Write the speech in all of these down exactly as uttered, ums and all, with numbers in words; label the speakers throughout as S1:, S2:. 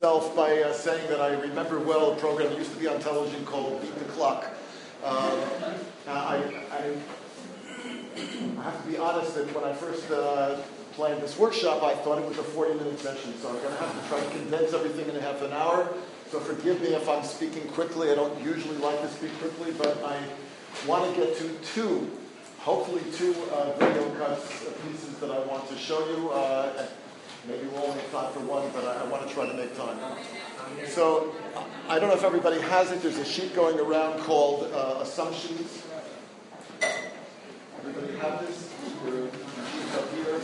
S1: myself by uh, saying that I remember well a program that used to be on television called Beat the Clock. Um, I, I, I have to be honest that when I first uh, planned this workshop, I thought it was a forty-minute session, so I'm going to have to try to condense everything in a half an hour. So forgive me if I'm speaking quickly. I don't usually like to speak quickly, but I want to get to two, hopefully two uh, video cuts, uh, pieces that I want to show you. Uh, maybe we'll only have time for one, but I, I want to try to make time. So I don't know if everybody has it. There's a sheet going around called uh, Assumptions. Everybody have this? Your sheet up here.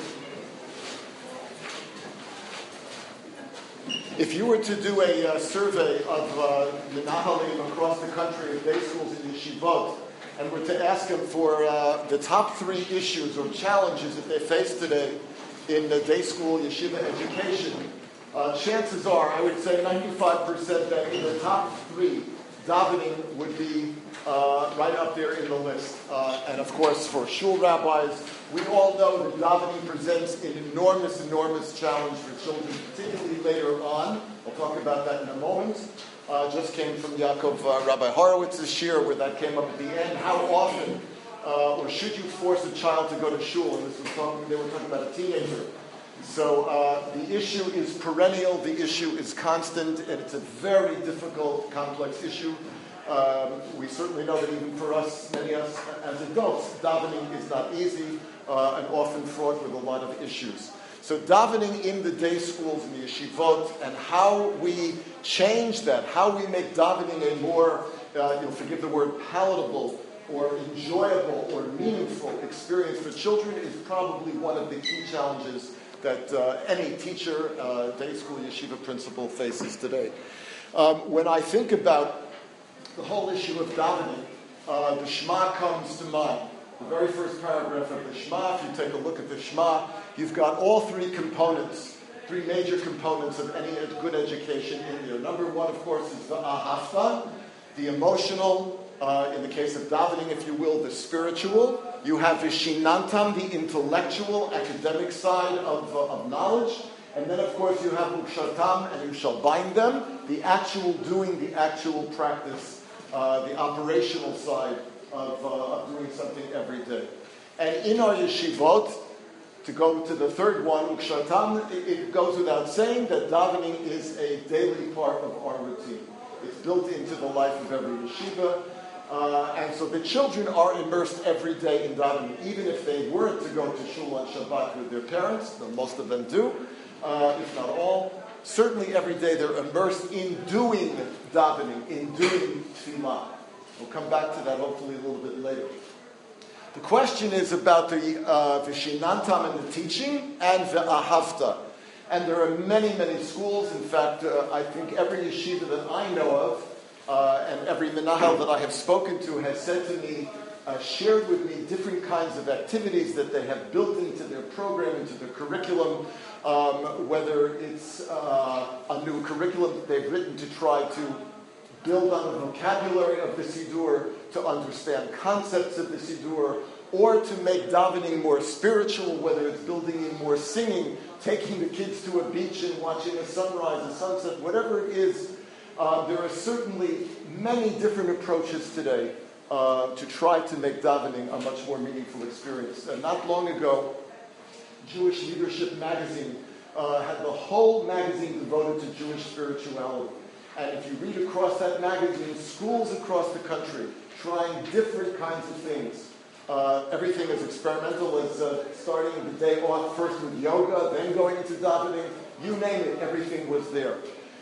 S1: If you were to do a uh, survey of uh, Menahalim across the country of day schools and yeshivot, and were to ask them for uh, the top three issues or challenges that they face today in the day school yeshiva education, uh, chances are, I would say ninety-five percent that in the top three, davening would be uh, right up there in the list. Uh, and of course, for shul rabbis, we all know that davening presents an enormous, enormous challenge for children, particularly later on. We'll talk about that in a moment. Uh, just came from Yaakov uh, Rabbi Horowitz's shir, where that came up at the end. How often, uh, or should you force a child to go to shul? And this was talking, they were talking about a teenager. So uh, the issue is perennial, the issue is constant, and it's a very difficult, complex issue. Um, we certainly know that even for us, many of us as adults, davening is not easy uh, and often fraught with a lot of issues. So davening in the day schools and the yeshivot, and how we change that, how we make davening a more, uh, you'll forgive the word, palatable or enjoyable or meaningful experience for children is probably one of the key challenges that uh, any teacher, uh, day school yeshiva principal faces today. Um, when I think about the whole issue of davening, uh, the Shema comes to mind. The very first paragraph of the Shema, if you take a look at the Shema, you've got all three components, three major components of any good education in there. Number one, of course, is the ahavta, the emotional, uh, in the case of davening, if you will, the spiritual. You have vishinantam, the intellectual, academic side of, uh, of knowledge. And then, of course, you have ukshartam, and you shall bind them, the actual doing, the actual practice, uh, the operational side of, uh, of doing something every day. And in our yeshivot, to go to the third one, ukshartam, it, it goes without saying that davening is a daily part of our routine. It's built into the life of every yeshiva. Uh, and so the children are immersed every day in davening, even if they weren't to go to shul on Shabbat with their parents, though most of them do, uh, if not all. Certainly every day they're immersed in doing davening, in doing tefillah. We'll come back to that hopefully a little bit later. The question is about the uh, vishinantam and the teaching, and the ahavta. And there are many, many schools. In fact, uh, I think every yeshiva that I know of, Uh, and every menahel that I have spoken to has said to me, uh, shared with me different kinds of activities that they have built into their program, into their curriculum, um, whether it's uh, a new curriculum that they've written to try to build on the vocabulary of the Siddur, to understand concepts of the Siddur, or to make davening more spiritual, whether it's building in more singing, taking the kids to a beach and watching a sunrise, a sunset, whatever it is. Uh, there are certainly many different approaches today uh, to try to make davening a much more meaningful experience. And not long ago, Jewish Leadership magazine uh, had the whole magazine devoted to Jewish spirituality. And if you read across that magazine, schools across the country trying different kinds of things. Uh, everything as experimental as uh, starting the day off first with yoga, then going into davening. You name it, everything was there.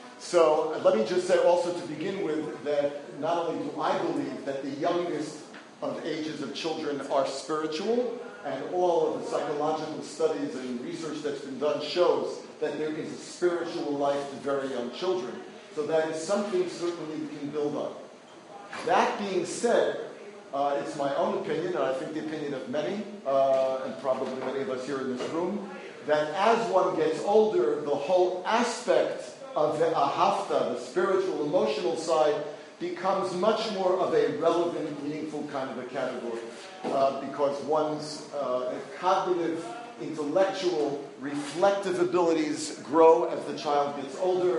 S1: So let me just say also to begin with that not only do I believe that the youngest of ages of children are spiritual, and all of the psychological studies and research that's been done shows that there is a spiritual life to very young children. So that is something certainly we can build on. That being said, uh, it's my own opinion, and I think the opinion of many, uh, and probably many of us here in this room, that as one gets older, the whole aspect of the ahavta, the spiritual, emotional side, becomes much more of a relevant, meaningful kind of a category. Uh, because one's uh, cognitive, intellectual, reflective abilities grow as the child gets older.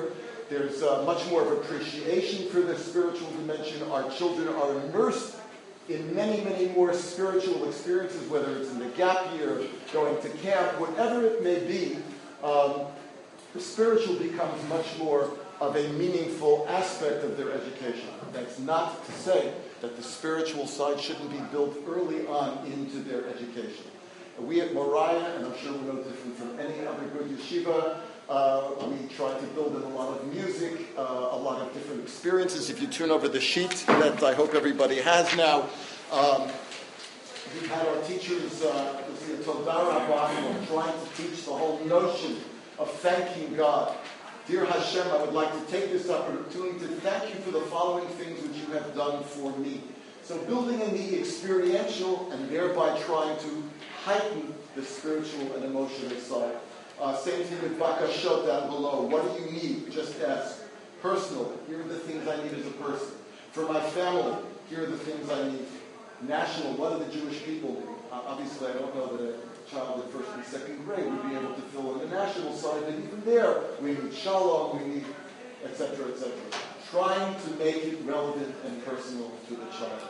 S1: There's uh, much more of appreciation for the spiritual dimension. Our children are immersed in many, many more spiritual experiences, whether it's in the gap year, going to camp, whatever it may be. Um, the spiritual becomes much more of a meaningful aspect of their education. That's not to say that the spiritual side shouldn't be built early on into their education. We at Moriah, and I'm sure we're no different from any other good yeshiva, uh, we try to build in a lot of music, uh, a lot of different experiences. If you turn over the sheet that I hope everybody has now, um, we've had our teachers, uh, Todar Rabba, trying to teach the whole notion of thanking God. Dear Hashem, I would like to take this opportunity to thank you for the following things which you have done for me. So building in the experiential and thereby trying to heighten the spiritual and emotional side. Uh, same thing with Bakashot down below. What do you need? Just ask. Personal, here are the things I need as a person. For my family, here are the things I need. National, what do the Jewish people need? Uh, obviously, I don't know that a child in first and second grade would be able to fill in the national side, but even there, we need shalom, we need et cetera, et cetera. Trying to make it relevant and personal to the child.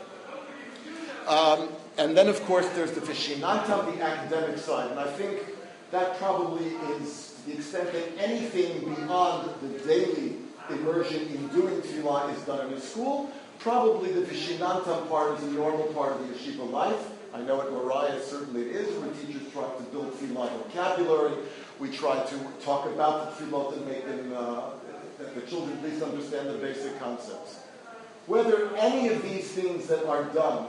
S1: Um, and then, of course, there's the Vishinantam, the academic side. And I think that probably is, to the extent that anything beyond the daily immersion in doing tefillah is done in a school, probably the Vishinantam part is a normal part of the yeshiva life. I know at Moriah certainly it is, where teachers try to build tefillah vocabulary. We try to talk about the tefillot and make them, uh, that the children at least understand the basic concepts. Whether any of these things that are done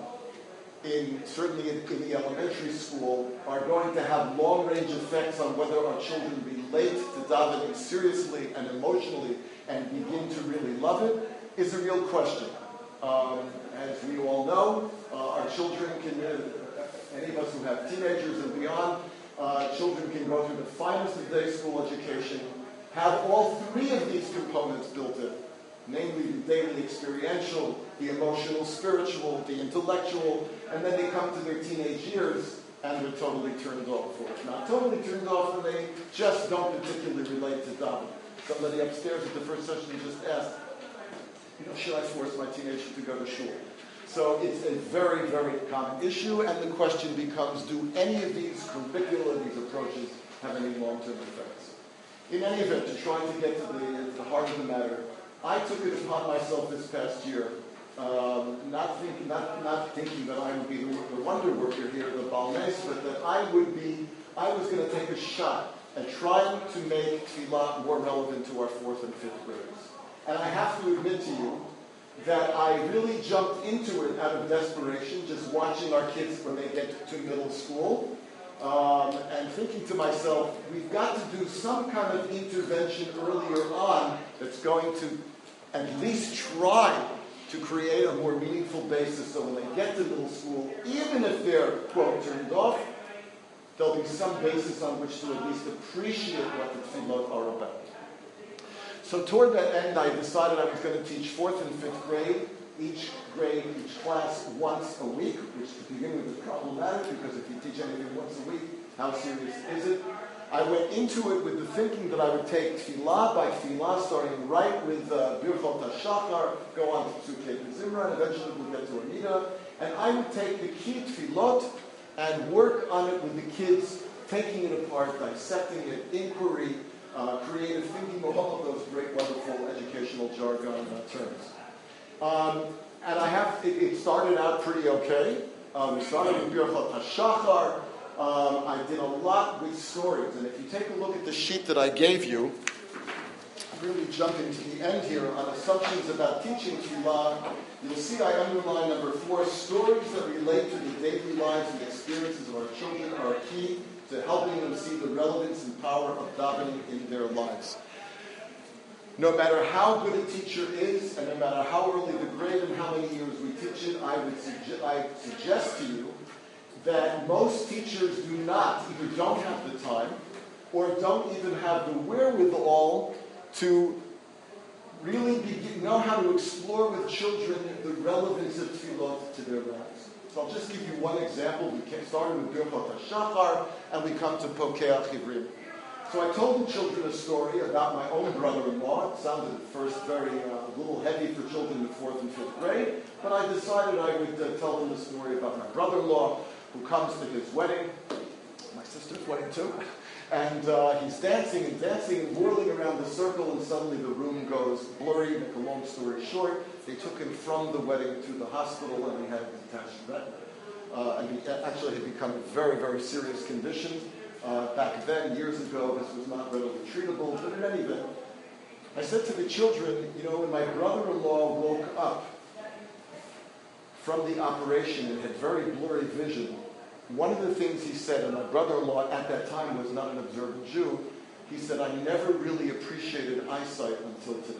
S1: in certainly in, in the elementary school are going to have long-range effects on whether our children relate to davening seriously and emotionally and begin to really love it is a real question. Um, as we all know, uh, our children can, uh, any of us who have teenagers and beyond, uh, children can go through the finest of day school education, have all three of these components built in, namely the daily experiential, the emotional spiritual, the intellectual, and then they come to their teenage years and they're totally turned off. Or not totally turned off, and they just don't particularly relate to davening. Somebody upstairs at the first session just asked, you know, should I force my teenager to go to shul? So it's a very, very common issue, and the question becomes, do any of these curricula, these approaches, have any long-term effects? In any event, to try to get to the, the heart of the matter, I took it upon myself this past year, um, not, think, not, not thinking that I would be the, the wonder worker here, the Balnes, but that I would be, I was going to take a shot at trying to make tefillah more relevant to our fourth and fifth graders. And I have to admit to you that I really jumped into it out of desperation, just watching our kids when they get to middle school, um, and thinking to myself, we've got to do some kind of intervention earlier on that's going to at least try to create a more meaningful basis so when they get to middle school, even if they're, quote, turned off, there'll be some basis on which to at least appreciate what the tefillot are about. So toward that end, I decided I was going to teach fourth and fifth grade, each grade, each class once a week, which to begin with is problematic because if you teach anything once a week, how serious is it? I went into it with the thinking that I would take tefillah by tefillah, starting right with uh, Birchot HaShachar, go on to Psukei Zimra, and eventually we'll get to Amida, and I would take the key tefillot and work on it with the kids, taking it apart, dissecting it, inquiry, Uh, creative thinking, all of those great, wonderful educational jargon uh, terms. Um, and I have, it, it started out pretty okay. Um, we started with Birchot HaShachar. Um, I did a lot with stories. And if you take a look at the sheet that I gave you, really jumping to the end here on assumptions about teaching tefillah, you'll see I underline number four, stories that relate to the daily lives and experiences of our children are key to helping them see the relevance and power of davening in their lives. No matter how good a teacher is, and no matter how early the grade and how many years we teach it, I would suge- I suggest to you that most teachers do not, either don't have the time, or don't even have the wherewithal to really begin, know how to explore with children the relevance of tefillot to their lives. So I'll just give you one example. We started with Birchot HaShachar, and we come to Pokeach Ivrim. So I told the children a story about my own brother-in-law. It sounded at first very uh, a little heavy for children in fourth and fifth grade, but I decided I would uh, tell them a story about my brother-in-law who comes to his wedding, my sister's wedding too, and uh, he's dancing and dancing and whirling around the circle, and suddenly the room goes blurry. Make a long story short, they took him from the wedding to the hospital, and he had detached retina. Uh, and he actually had become a very, very serious condition. Uh, back then, years ago, this was not readily treatable, but in any event, I said to the children, you know, when my brother-in-law woke up from the operation and had very blurry vision, one of the things he said, and my brother-in-law at that time was not an observant Jew, he said, I never really appreciated eyesight until today.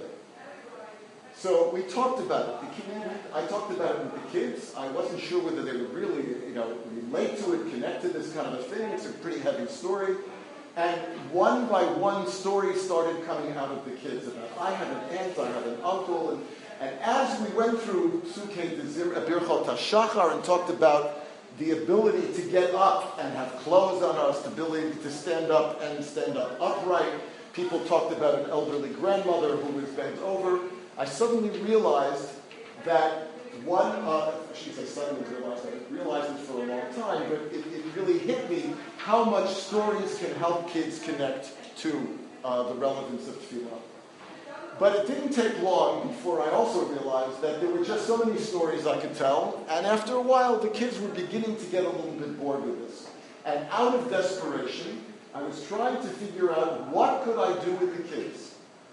S1: So we talked about it. The kid, I talked about it with the kids. I wasn't sure whether they would really, you know, relate to it, connect to this kind of a thing. It's a pretty heavy story. And one by one, stories started coming out of the kids about, I have an aunt, I have an uncle. And, and as we went through Sukkei Birchot HaShachar and talked about the ability to get up and have clothes on us, the ability to stand up and stand up upright, people talked about an elderly grandmother who was bent over. I suddenly realized that one, uh, I shouldn't say suddenly realized, I realized it for a long time, but it, it really hit me how much stories can help kids connect to uh, the relevance of tefillah. But it didn't take long before I also realized that there were just so many stories I could tell, and after a while the kids were beginning to get a little bit bored with this. And out of desperation, I was trying to figure out what could I do with the kids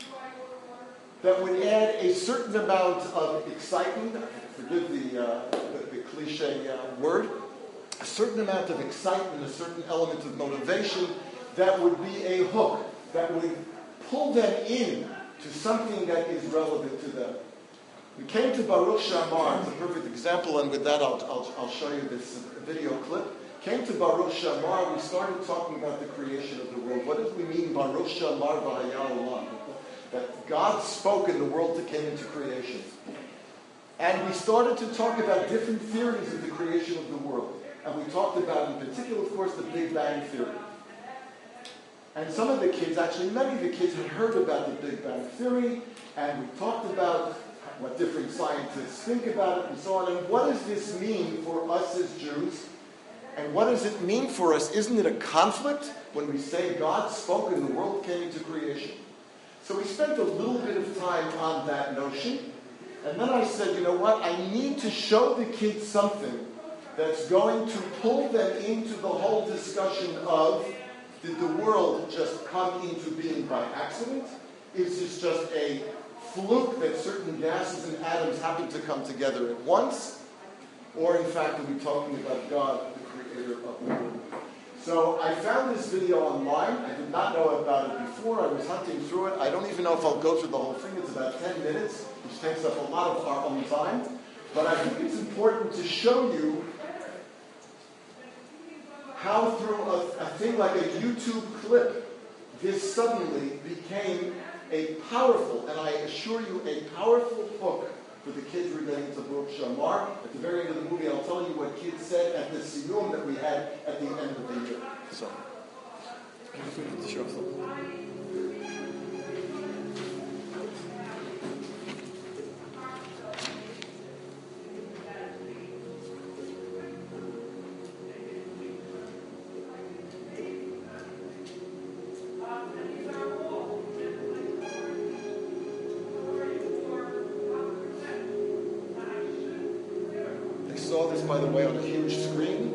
S1: that would add a certain amount of excitement, forgive the, uh, the, the cliche uh, word, a certain amount of excitement, a certain element of motivation that would be a hook, that would pull them in to something that is relevant to them. We came to Baruch Shamar, it's a perfect example, and with that I'll, I'll, I'll show you this video clip. Came to Baruch Shamar, we started talking about the creation of the world. What does we mean, Baruch Shamar v'haya olam? That God spoke and the world came into creation. And we started to talk about different theories of the creation of the world. And we talked about, in particular, of course, the Big Bang Theory. And some of the kids, actually many of the kids, had heard about the Big Bang Theory, and we talked about what different scientists think about it and so on. And what does this mean for us as Jews? And what does it mean for us? Isn't it a conflict when we say God spoke and the world came into creation? So we spent a little bit of time on that notion, and then I said, you know what, I need to show the kids something that's going to pull them into the whole discussion of, did the world just come into being by accident? Is this just a fluke that certain gases and atoms happen to come together at once? Or in fact, are we talking about God, the creator of the world? So I found this video online. I did not know about it before. I was hunting through it. I don't even know if I'll go through the whole thing. It's about ten minutes, which takes up a lot of our own time. But I think it's important to show you how through a, a thing like a YouTube clip, this suddenly became a powerful, and I assure you, a powerful hook for the kids relating to Baruch Shamar. At the very end of the movie, I'll tell you what kids said at the siyum that we had at the end of the year. So, saw this, by the way, on a huge screen.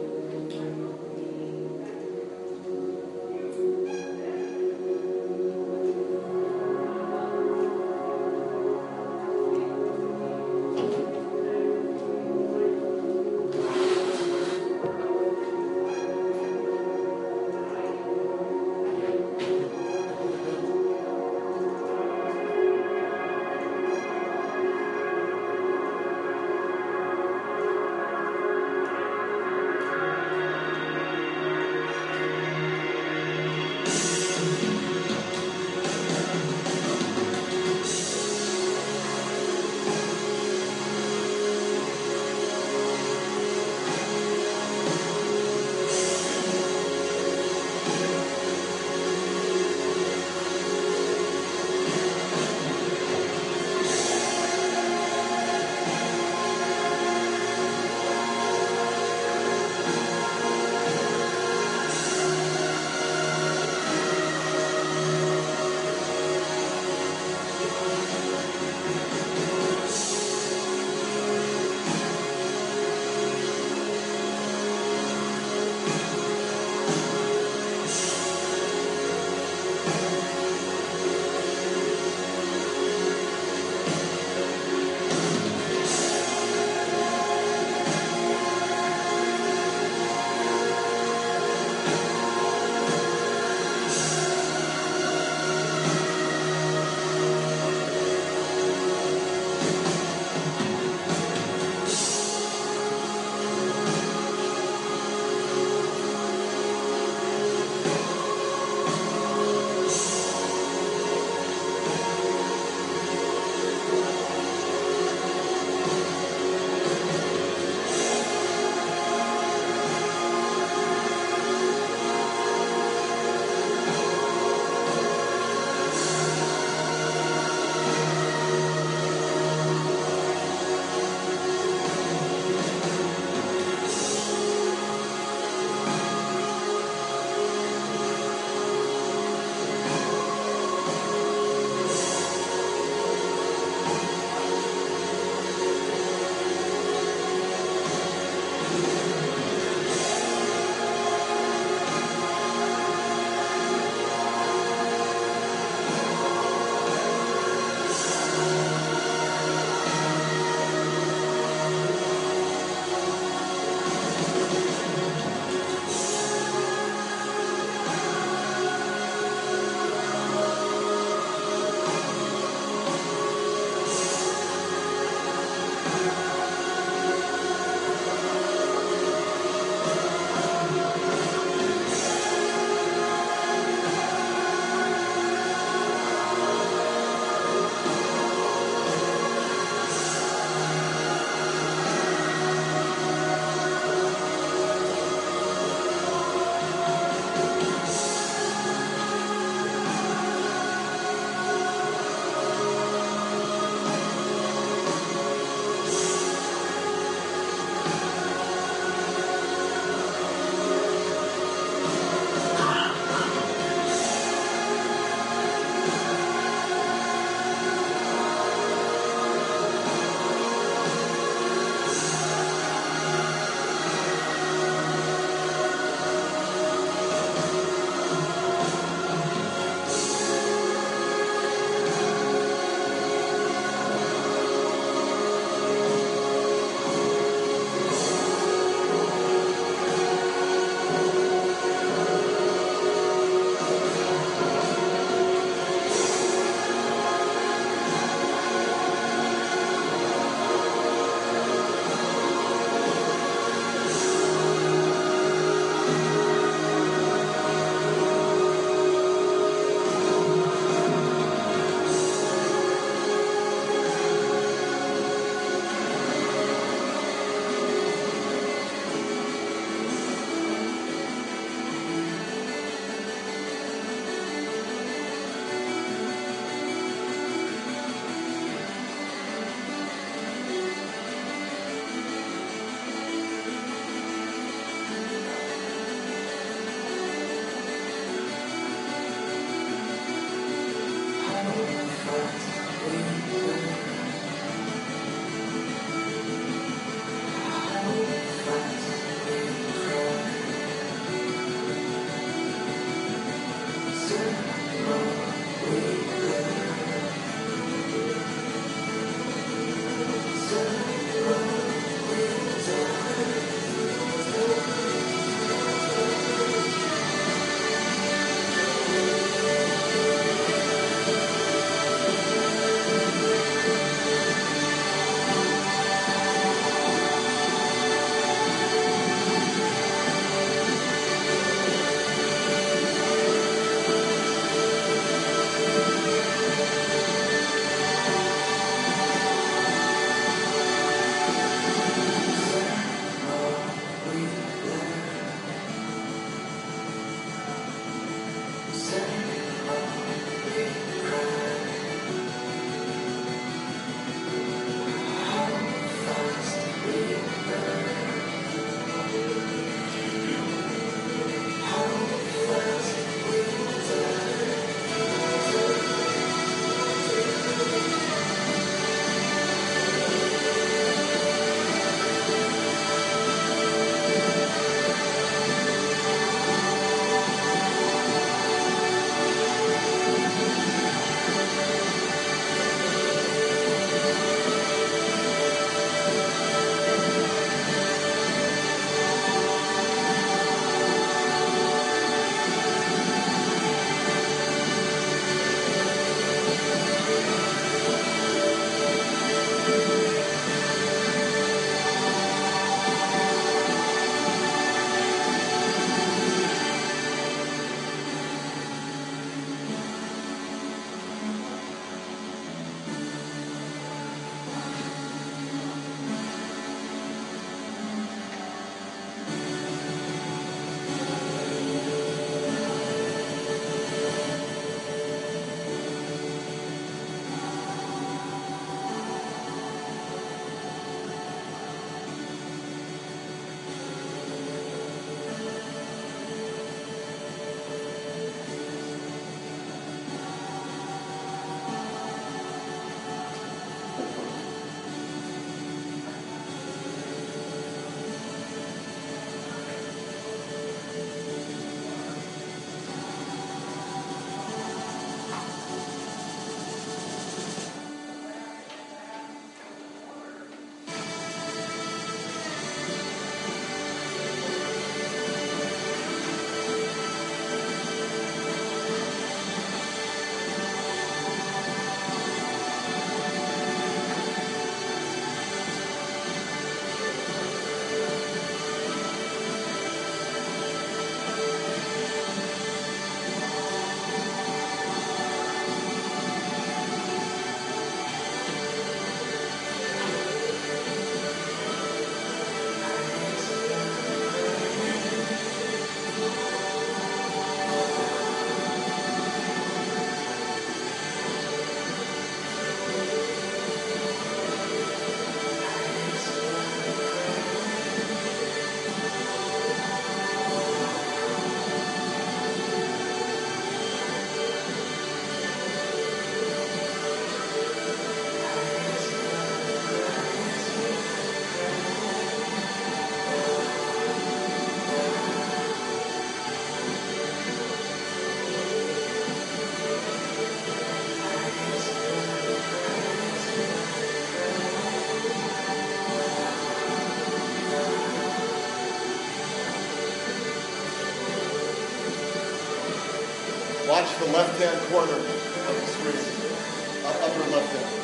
S1: watch the left-hand corner of the screen, uh, upper left-hand.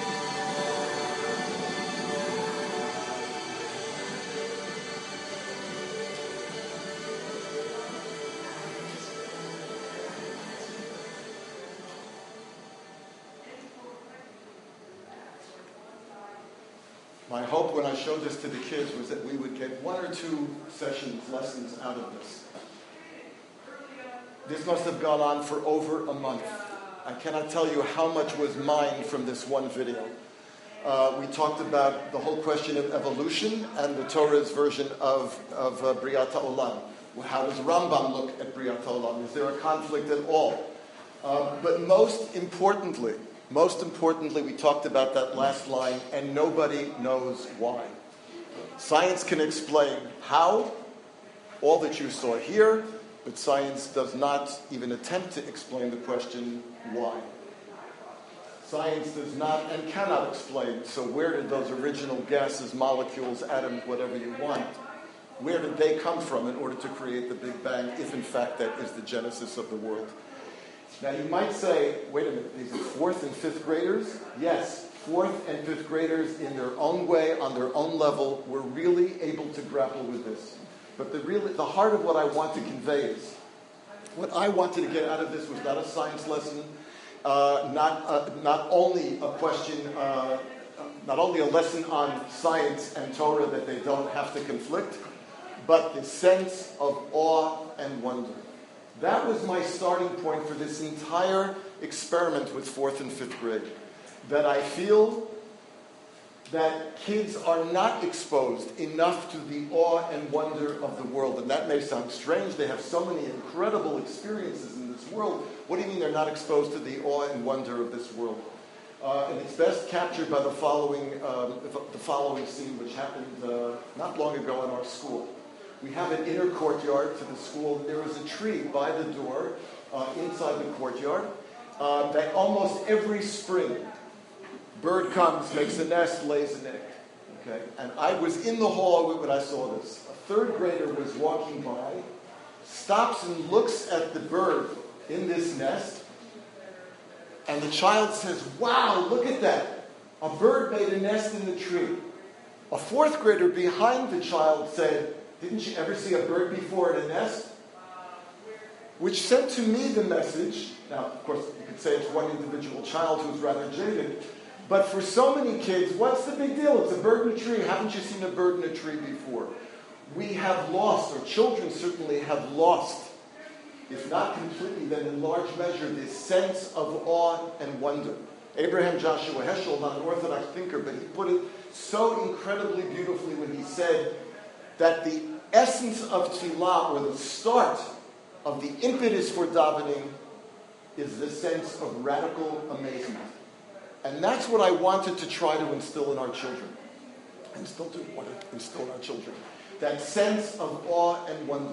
S1: My hope when I showed this to the kids was that we would get one or two sessions, lessons out of this. This must have gone on for over a month. I cannot tell you how much was mined from this one video. Uh, we talked about the whole question of evolution and the Torah's version of, of uh, Briat HaOlam. How does Rambam look at Briat HaOlam? Is there a conflict at all? Uh, but most importantly, most importantly, we talked about that last line, and nobody knows why. Science can explain how, all that you saw here, but science does not even attempt to explain the question, why? Science does not and cannot explain, so where did those original gases, molecules, atoms, whatever you want, where did they come from in order to create the Big Bang, if in fact that is the genesis of the world? Now you might say, wait a minute, these are fourth and fifth graders? Yes, fourth and fifth graders in their own way, on their own level, were really able to grapple with this. But the really, the heart of what I want to convey is, what I wanted to get out of this was not a science lesson, uh, not uh, not only a question, uh, not only a lesson on science and Torah that they don't have to conflict, but the sense of awe and wonder. That was my starting point for this entire experiment with fourth and fifth grade. That I feel that kids are not exposed enough to the awe and wonder of the world. And that may sound strange. They have so many incredible experiences in this world. What do you mean they're not exposed to the awe and wonder of this world? Uh, and it's best captured by the following, um, the following scene, which happened uh, not long ago in our school. We have an inner courtyard to the school. There is a tree by the door uh, inside the courtyard uh, that almost every spring, bird comes, makes a nest, lays an egg. Okay? And I was in the hall when I saw this. A third grader was walking by, stops and looks at the bird in this nest, and the child says, "Wow, look at that. A bird made a nest in the tree." A fourth grader behind the child said, "Didn't you ever see a bird before in a nest?" Which sent to me the message, now of course you could say it's one individual child who's rather jaded, but for so many kids, what's the big deal? It's a bird in a tree. Haven't you seen a bird in a tree before? We have lost, or children certainly have lost, if not completely, then in large measure, this sense of awe and wonder. Abraham Joshua Heschel, not an Orthodox thinker, but he put it so incredibly beautifully when he said that the essence of tefillah, or the start of the impetus for davening, is the sense of radical amazement. And that's what I wanted to try to instill in our children. And still do want to instill in our children. That sense of awe and wonder.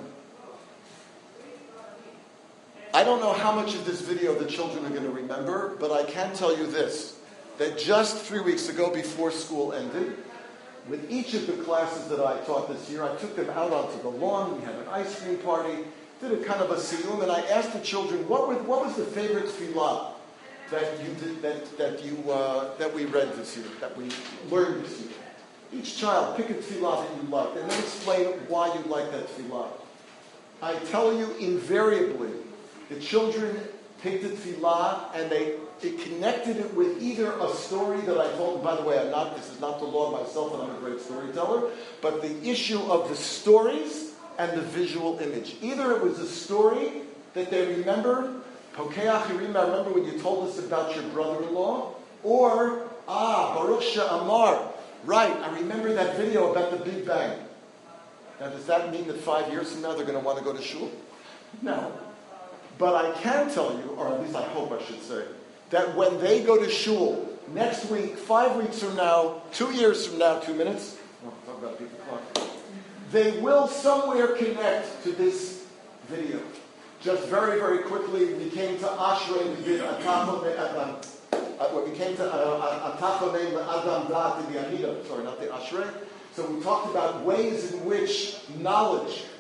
S1: I don't know how much of this video the children are going to remember, but I can tell you this, that just three weeks ago before school ended, with each of the classes that I taught this year, I took them out onto the lawn, we had an ice cream party, did a kind of a siyum, and I asked the children, what, were, what was the favorite tefillah that you did, that, that, you, uh, that we read this year, that we learned this year? Each child, pick a tefillah that you liked, and then explain why you like that tefillah. I tell you, invariably, the children picked the tefillah, and they, they connected it with either a story that I told them. By the way, I'm not, this is not the law of myself, and I'm a great storyteller, but the issue of the stories and the visual image. Either it was a story that they remembered, Pokeach Hirim, I remember when you told us about your brother-in-law, or, ah, Baruch She'amar, right, I remember that video about the Big Bang. Now, does that mean that five years from now they're going to want to go to shul? No. But I can tell you, or at least I hope I should say, that when they go to shul next week, five weeks from now, two years from now, two minutes, oh, talk about people clock, they will somewhere connect to this video. Just very, very quickly, we came to Ashrei, we did Atachonei, uh, when we came to Atachonei Le'adam Da'at in the Amida, sorry, not the Ashrei. So we talked about ways in which knowledge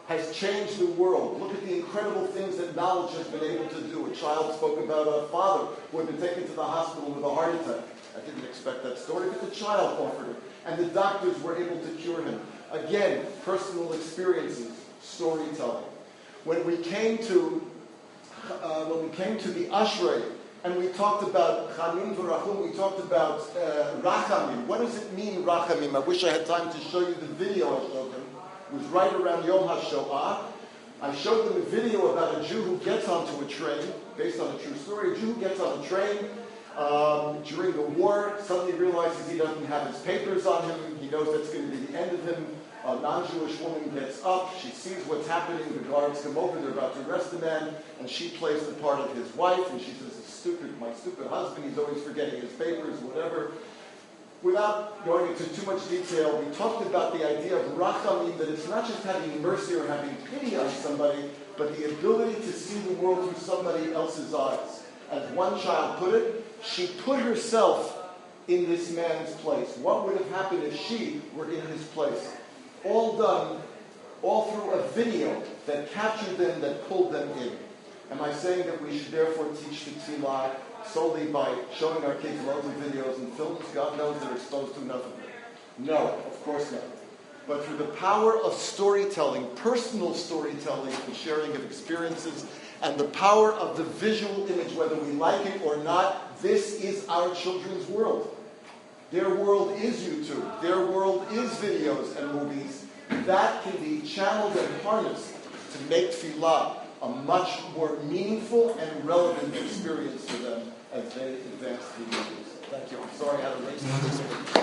S1: has changed the world. Look at the incredible things that knowledge has been able to do. A child spoke about a father who had been taken to the hospital with a heart attack. I didn't expect that story, but the child offered it. And the doctors were able to cure him. Again, personal experiences, storytelling. When we came to, uh, when we came to the Ashrei, and we talked about Chanim v'Rachum, we talked about uh, Rachamim. What does it mean, Rachamim? I wish I had time to show you the video I showed them. It was right around Yom HaShoah. I showed them a video about a Jew who gets onto a train, based on a true story. A Jew who gets on a train um, during the war, suddenly realizes he doesn't have his papers on him. He knows that's going to be the end of him. A non-Jewish woman gets up. She sees what's happening. The guards come over. They're about to arrest the man. And she plays the part of his wife. And she says, stupid, my stupid husband, he's always forgetting his papers, whatever. Without going into too much detail, we talked about the idea of rachamim, that it's not just having mercy or having pity on somebody, but the ability to see the world through somebody else's eyes. As one child put it, she put herself in this man's place. What would have happened if she were in his place? All done, all through a video that captured them, that pulled them in. Am I saying that we should therefore teach the tefillah solely by showing our kids loads of videos and films? God knows they're exposed to enough of it. No, of course not. But through the power of storytelling, personal storytelling, and sharing of experiences, and the power of the visual image, whether we like it or not, this is our children's world. Their world is YouTube. Their world is videos and movies. That can be channeled and harnessed to make tefillah a much more meaningful and relevant experience for them as they advance through the years. Thank you. I'm sorry I had to raise this.